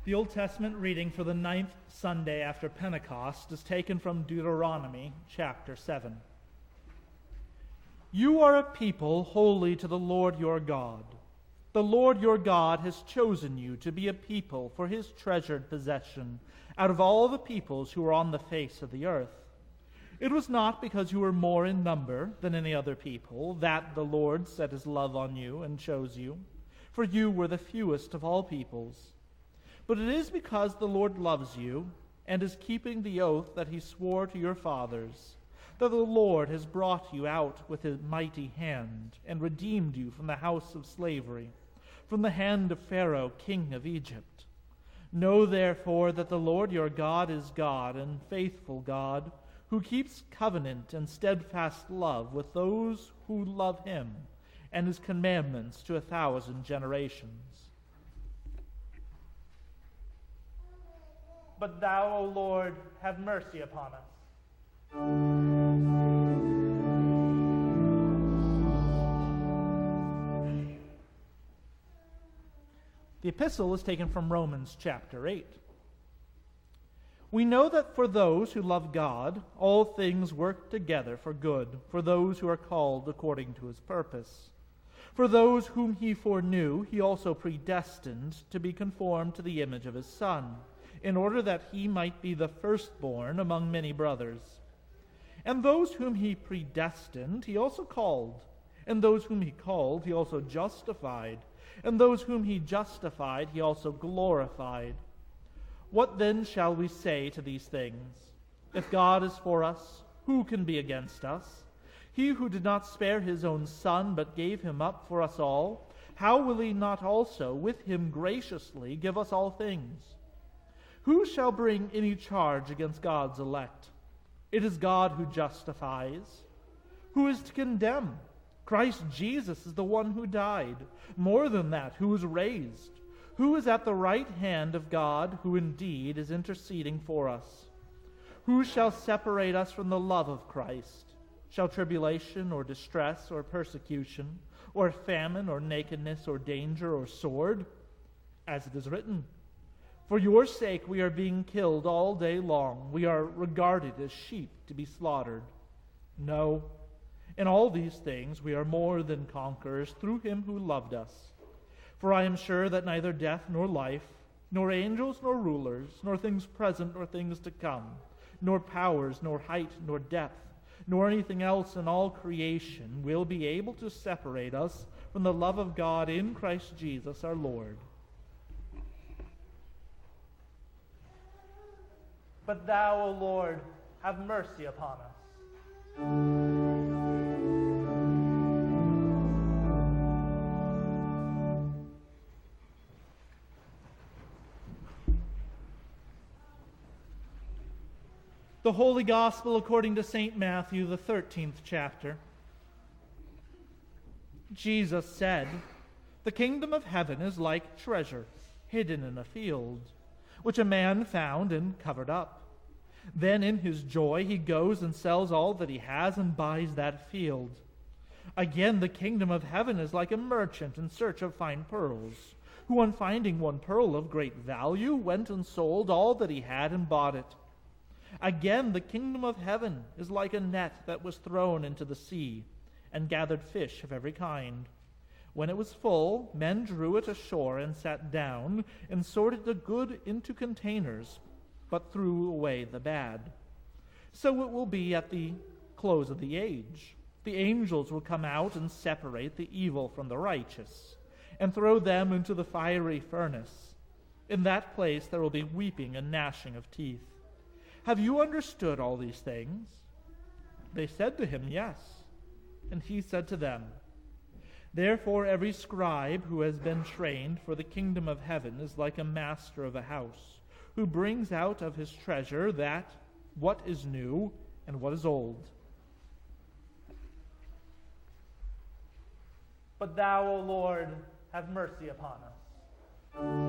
The Old Testament reading for the 9th Sunday after Pentecost is taken from Deuteronomy chapter 7. You are a people holy to the Lord your God. The Lord your God has chosen you to be a people for his treasured possession out of all the peoples who are on the face of the earth. It was not because you were more in number than any other people that the Lord set his love on you and chose you, for you were the fewest of all peoples. But it is because the Lord loves you and is keeping the oath that he swore to your fathers, that the Lord has brought you out with his mighty hand and redeemed you from the house of slavery, from the hand of Pharaoh, king of Egypt. Know therefore that the Lord your God is God and faithful God, who keeps covenant and steadfast love with those who love him, and his commandments to 1,000 generations. But thou, O Lord, have mercy upon us. The epistle is taken from Romans chapter 8. We know that for those who love God, all things work together for good, for those who are called according to his purpose. For those whom he foreknew, he also predestined to be conformed to the image of his Son, in order that he might be the firstborn among many brothers. And those whom he predestined, he also called. And those whom he called, he also justified. And those whom he justified, he also glorified. What then shall we say to these things? If God is for us, who can be against us? He who did not spare his own Son, but gave him up for us all, how will he not also with him graciously give us all things? Who shall bring any charge against God's elect? It is God who justifies. Who is to condemn? Christ Jesus is the one who died. More than that, who was raised, who is at the right hand of God, who indeed is interceding for us. Who shall separate us from the love of Christ? Shall tribulation or distress or persecution or famine or nakedness or danger or sword? As it is written, for your sake we are being killed all day long. We are regarded as sheep to be slaughtered. No, in all these things we are more than conquerors through him who loved us. For I am sure that neither death nor life, nor angels nor rulers, nor things present nor things to come, nor powers, nor height, nor depth, nor anything else in all creation will be able to separate us from the love of God in Christ Jesus our Lord. But thou, O Lord, have mercy upon us. The Holy Gospel according to St. Matthew, the 13th chapter. Jesus said, "The kingdom of heaven is like treasure hidden in a field, which a man found and covered up. Then in his joy he goes and sells all that he has and buys that field. Again, the kingdom of heaven is like a merchant in search of fine pearls, who on finding one pearl of great value went and sold all that he had and bought it. Again, the kingdom of heaven is like a net that was thrown into the sea and gathered fish of every kind. When it was full, men drew it ashore and sat down and sorted the good into containers, but threw away the bad. So it will be at the close of the age. The angels will come out and separate the evil from the righteous, and throw them into the fiery furnace. In that place there will be weeping and gnashing of teeth. Have you understood all these things?" They said to him, "Yes." And he said to them, "Therefore every scribe who has been trained for the kingdom of heaven is like a master of a house, who brings out of his treasure that what is new and what is old." But thou, O Lord, have mercy upon us.